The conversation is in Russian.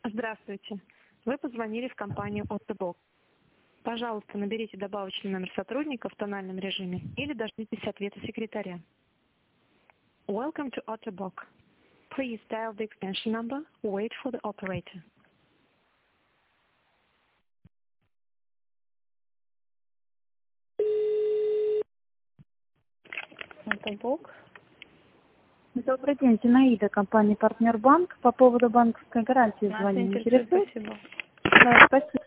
Здравствуйте. Вы позвонили в компанию Ottobock. Пожалуйста, наберите добавочный номер сотрудника в тональном режиме или дождитесь ответа секретаря. Welcome to Ottobock. Please dial the extension number. Wait for the operator. Ottobock. Добрый день, Зинаида, компания «Партнер Банк». По поводу банковской гарантии Нас звоню. интересует, Интересует? спасибо. Да, спасибо.